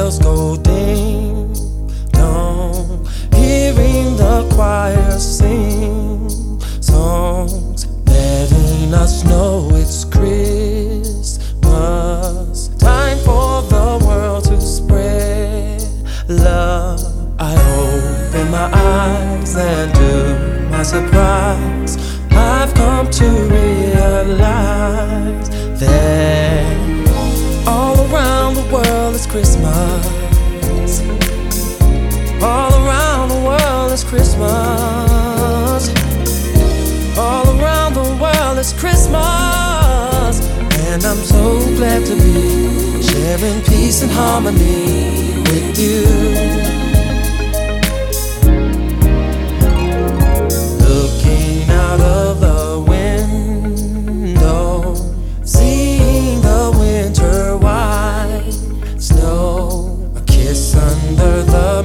bells go ding dong, hearing the choir sing songs, letting us know it's Christmas. Time for the world to spread love. I open my eyes and to my surprise, I've come to realize that all around the world is Christmas. All around the world is Christmas. All around the world is Christmas. And I'm so glad to be sharing peace and harmony with you. Looking out of the window, seeing the winter white snow, a kiss under the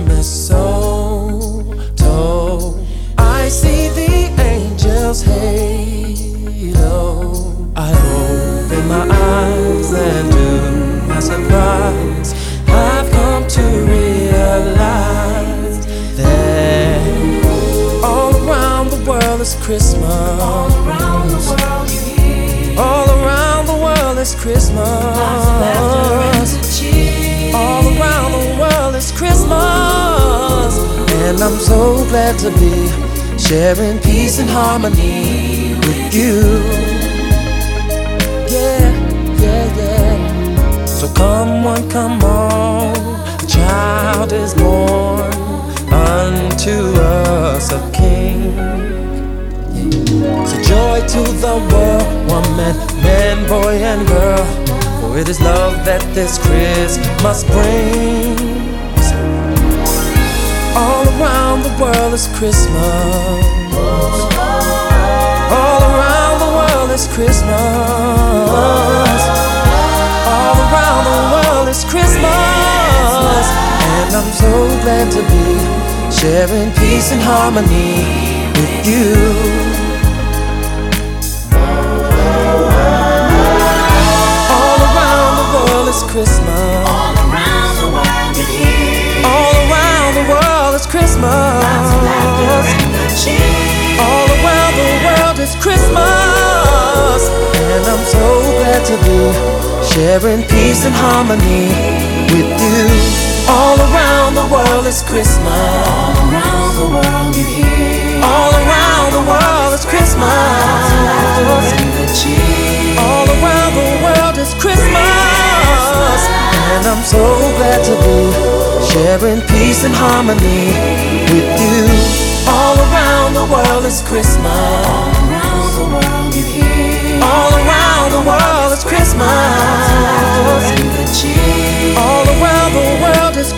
mistletoe. I see the angels' halo. I open my eyes and to my surprise, I've come to realize that all around the world is Christmas. All around the world you hear. All around the world is Christmas. Lots of laughter and cheer. All around the world is Christmas. And I'm so glad to be sharing peace and harmony with you. Yeah, yeah, yeah. So come on, come on. The child is born unto us a king. So joy to the world, one man, boy and girl. For it is love that this Christmas brings. All around the world is Christmas. All around the world is Christmas. All around the world is Christmas. And I'm so glad to be sharing peace and harmony with you. All around the world is Christmas. All around the world you hear. All around the world is Christmas. Lots of laughter and good cheer. All around the world is Christmas. And I'm so glad to be sharing peace and harmony with you. All around the world is Christmas. All around the world you hear. All around the world is Christmas. Lots of laughter and good cheer. All around the world is Christmas. And I'm so glad to be sharing peace and harmony with you. All around the world is Christmas. All around the world you hear. All around the world is Christmas. And good cheer. All around the world is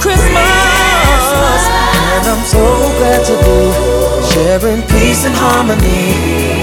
Christmas. And I'm so glad to be sharing peace and harmony